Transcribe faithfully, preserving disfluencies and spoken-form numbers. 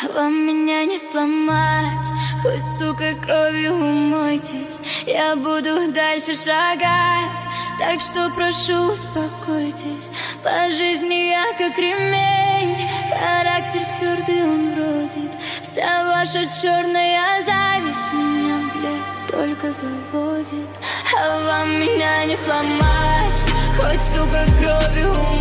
Вам меня не сломать, хоть, сука, кровью умойтесь. Я буду дальше шагать, так что прошу, успокойтесь. По жизни я как ремень, характер твердый он бродит. Вся ваша черная зависть меня, блядь, только заводит. А вам меня не сломать, хоть, сука, кровью умойтесь.